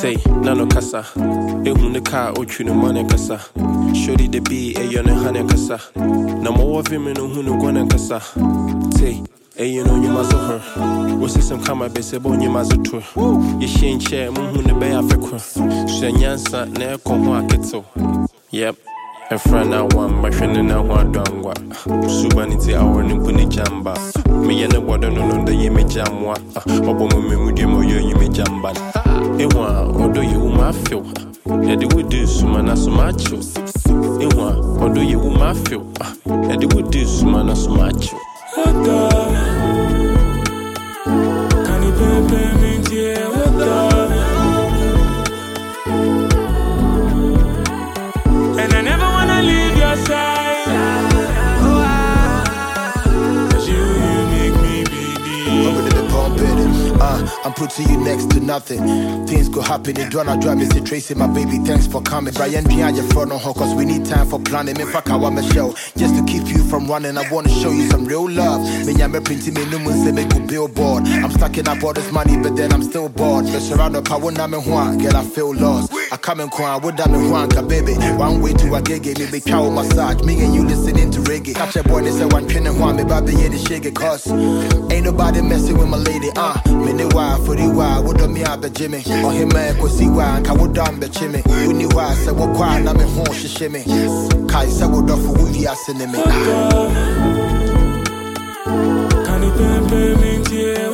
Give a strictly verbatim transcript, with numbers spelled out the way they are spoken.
Say, Nano Casa, Ehun the car, Ochu no money Casa. Shorty the B, a yon and honey Casa. No more of him in who no one Casa. Say, a you know you must her. What's some come up, say, Bonny Mazza tour. You shan't share Moon the Bay Africa. Shanyansa, never come on Ketso. Yep. A friend now one, my friend and I want Dangwa. Subanity, our Nimpuni Jamba. Me and the water no the Yemi Jamwa. Obama Mudim or Yemi Jamban. Ewa, or do you ma feel? And the wood do Sumana Sumacho. Ewa, or do you ma feel? And the wood do Sumana Sumacho. Can you pay me, dear? And I never wanna leave your side. Cause you make me believe. I'm gonna be pumping. Uh, I'm putting you next to nothing. Things go happen. It don't drive me. Say Tracy, my baby, thanks for coming. Brian, behind your front on her, cause we need time for planning. Me fuck, I want my show. Just to keep you from running, I wanna show you some real love. Me, I'm printing me, no one say me go billboard. I'm stacking up all this money, but then I'm still bored. The surround of power, I'm in one. Get, I feel lost. I come in Kwan, what I'm in one, baby. One way to a gig, me be cow massage. Me and you listening to reggae. Catch a boy, they say one pin and one, me baby, yeah, the shake it, cause ain't nobody messing with my lady, uh. Me ne wa for the wa, what do me up the Jimmy? Or him, man, go see why, and what done the chimney. You knew why I said, what quiet, I'm in home, she shimmy. Kai said, what off for we are sending me. Can you pay me, dear?